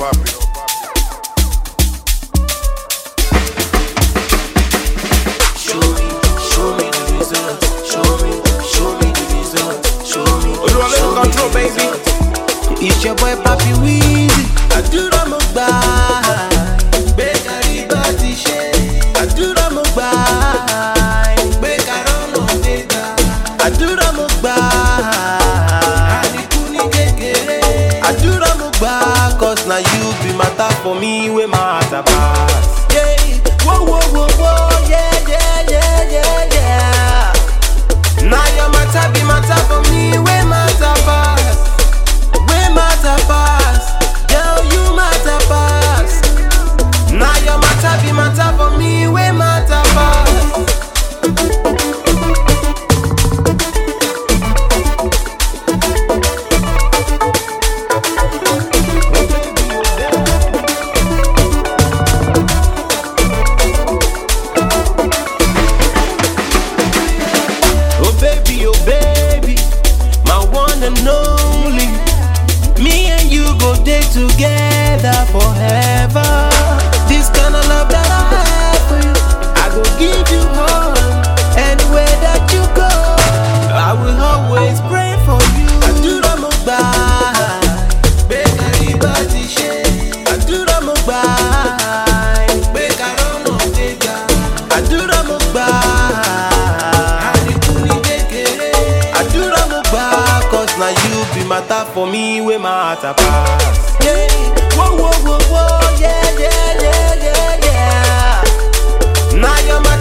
Show me the result. Show me the result. Show me. Control, baby. It's your boy Papi Weezy. Àdúrà mo gbà, pé kárí bá ti ṣe. Àdúrà mo gbà, pé kárọ̀nà dégà. Àdúrà mo gbà, àníkú ní kékeré. Àdúrà mo gbà, cause na you be matter for me wey my heart a pass. Yeah, whoa, whoa, whoa, whoa, yeah, yeah, yeah, yeah, yeah. Now your matter be matter for me wey matter pass. Wey matter pass. Girl, you matter pass. Now your matter be matter for me wey matter pass. Oh baby, my one and only. Me and you go day together forever. This kind of love that I have for you, I go give you all. Anywhere that you go, I will always pray for you. Àdúrà mo gbà, pé kárí bá ti ṣe. Àdúrà mo gbà, pé kárọ̀nà dégà. Àdúrà mo gbà, àníkú ní kékeré. Àdúrà mo gbà, cause na you be matter for me wey my heart a pass. Yeah, whoa, whoa, whoa, whoa, yeah, yeah, yeah, yeah, yeah. Now your